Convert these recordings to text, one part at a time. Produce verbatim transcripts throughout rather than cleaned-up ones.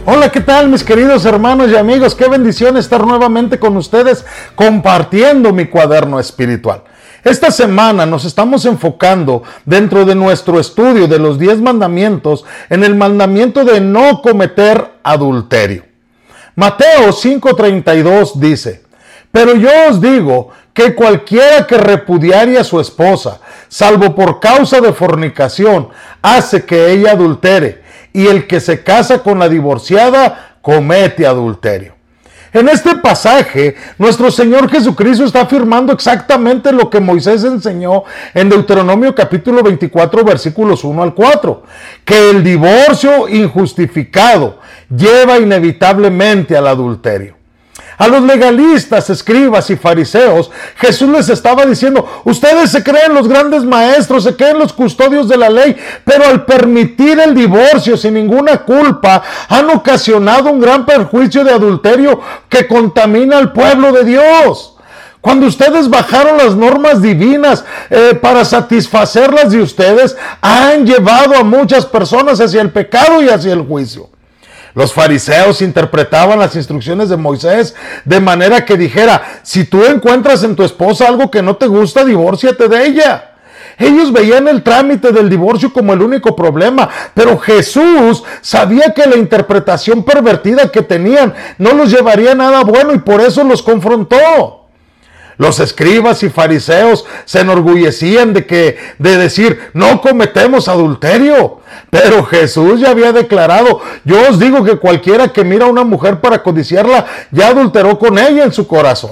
Hola, ¿qué tal mis queridos hermanos y amigos? Qué bendición estar nuevamente con ustedes compartiendo mi cuaderno espiritual. Esta semana nos estamos enfocando dentro de nuestro estudio de los diez mandamientos en el mandamiento de no cometer adulterio. Mateo cinco treinta y dos dice: pero yo os digo que cualquiera que repudiare a su esposa, salvo por causa de fornicación, hace que ella adultere, y el que se casa con la divorciada comete adulterio. En este pasaje, nuestro Señor Jesucristo está afirmando exactamente lo que Moisés enseñó en Deuteronomio capítulo veinticuatro, versículos uno al cuatro, que el divorcio injustificado lleva inevitablemente al adulterio. A los legalistas, escribas y fariseos, Jesús les estaba diciendo: ustedes se creen los grandes maestros, se creen los custodios de la ley, pero al permitir el divorcio sin ninguna culpa, han ocasionado un gran perjuicio de adulterio que contamina al pueblo de Dios. Cuando ustedes bajaron las normas divinas eh, para satisfacerlas de ustedes, han llevado a muchas personas hacia el pecado y hacia el juicio. Los fariseos interpretaban las instrucciones de Moisés de manera que dijera: si tú encuentras en tu esposa algo que no te gusta, divórciate de ella. Ellos veían el trámite del divorcio como el único problema, pero Jesús sabía que la interpretación pervertida que tenían no los llevaría a nada bueno y por eso los confrontó. Los escribas y fariseos se enorgullecían de que de decir: no cometemos adulterio. Pero Jesús ya había declarado: yo os digo que cualquiera que mira a una mujer para codiciarla ya adulteró con ella en su corazón.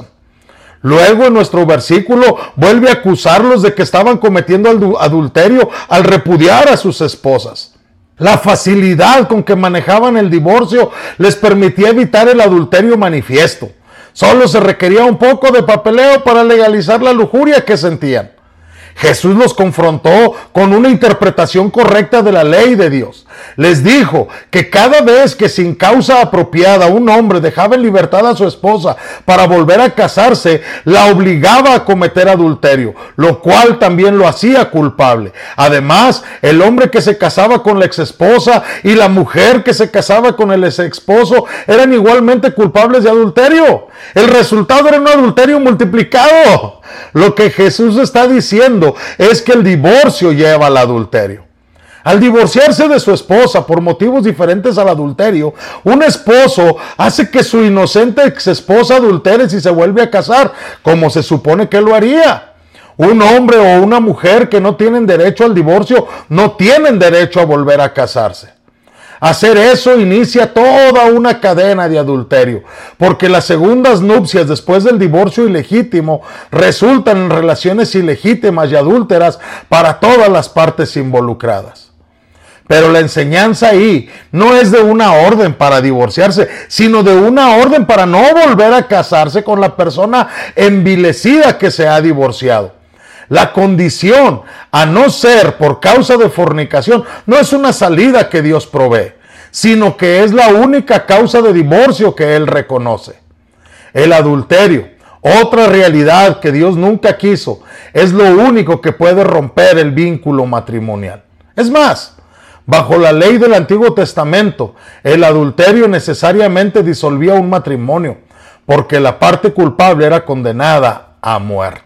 Luego en nuestro versículo vuelve a acusarlos de que estaban cometiendo adulterio al repudiar a sus esposas. La facilidad con que manejaban el divorcio les permitía evitar el adulterio manifiesto. Solo se requería un poco de papeleo para legalizar la lujuria que sentían. Jesús los confrontó con una interpretación correcta de la ley de Dios. Les dijo que cada vez que sin causa apropiada un hombre dejaba en libertad a su esposa para volver a casarse, la obligaba a cometer adulterio, lo cual también lo hacía culpable. Además, el hombre que se casaba con la exesposa y la mujer que se casaba con el exesposo eran igualmente culpables de adulterio. El resultado era un adulterio multiplicado. Lo que Jesús está diciendo es que el divorcio lleva al adulterio. Al divorciarse de su esposa por motivos diferentes al adulterio, un esposo hace que su inocente exesposa adultere si se vuelve a casar, como se supone que lo haría. Un hombre o una mujer que no tienen derecho al divorcio no tienen derecho a volver a casarse. Hacer eso inicia toda una cadena de adulterio, porque las segundas nupcias después del divorcio ilegítimo resultan en relaciones ilegítimas y adúlteras para todas las partes involucradas. Pero la enseñanza ahí no es de una orden para divorciarse, sino de una orden para no volver a casarse con la persona envilecida que se ha divorciado. La condición, a no ser por causa de fornicación, no es una salida que Dios provee, sino que es la única causa de divorcio que Él reconoce. El adulterio, otra realidad que Dios nunca quiso, es lo único que puede romper el vínculo matrimonial. Es más, bajo la ley del Antiguo Testamento, el adulterio necesariamente disolvía un matrimonio, porque la parte culpable era condenada a muerte.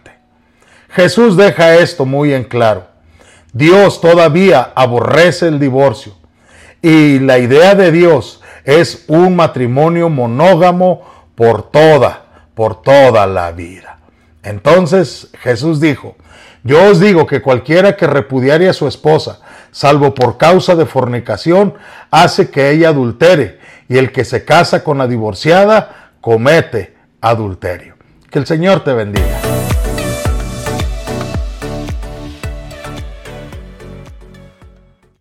Jesús deja esto muy en claro. Dios todavía aborrece el divorcio y la idea de Dios es un matrimonio monógamo por toda, por toda la vida. Entonces Jesús dijo: yo os digo que cualquiera que repudiare a su esposa, salvo por causa de fornicación, hace que ella adultere, y el que se casa con la divorciada comete adulterio. Que el Señor te bendiga.